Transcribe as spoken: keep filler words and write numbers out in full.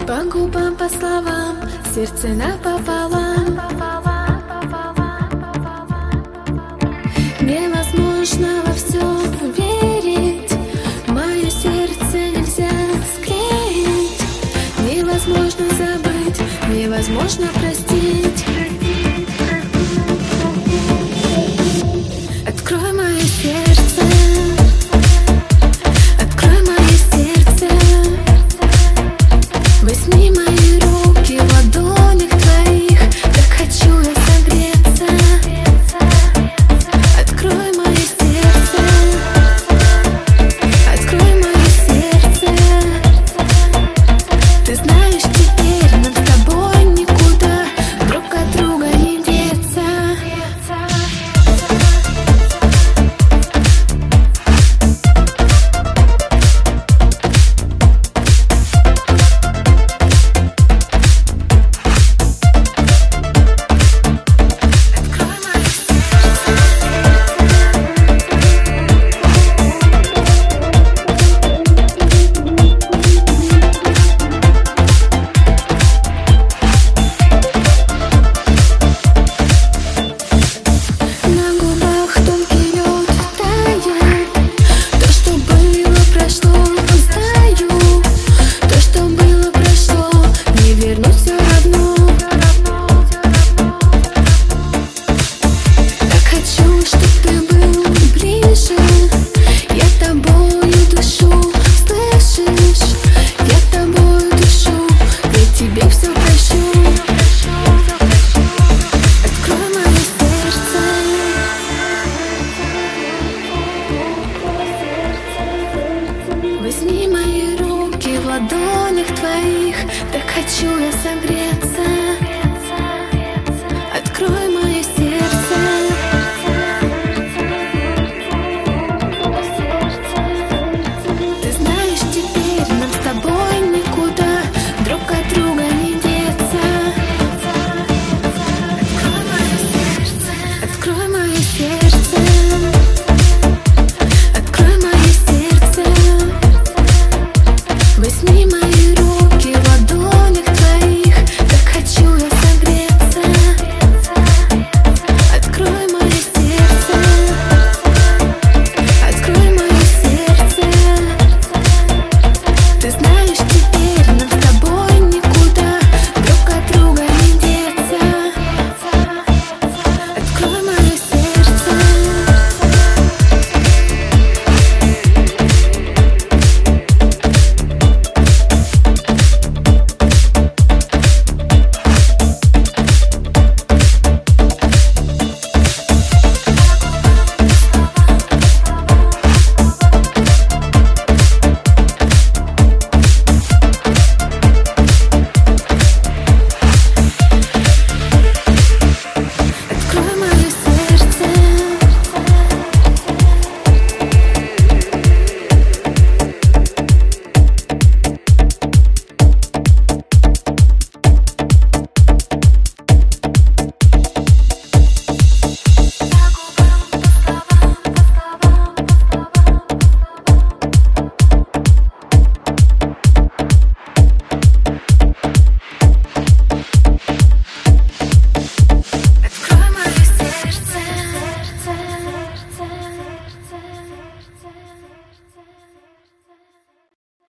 По губам, по словам, сердце напополам. Невозможно во все верить, мое сердце нельзя склеить. Невозможно забыть, невозможно простить. Открой мое сердце, открой мое сердце. Возьми мои руки в ладонях твоих, так хочу я согреться. Открой мое сердце, открой мое сердце. Ты знаешь, теперь нам с тобой никуда друг от друга не деться. Возьми мои руки в ладонях твоих, так хочу я согреться.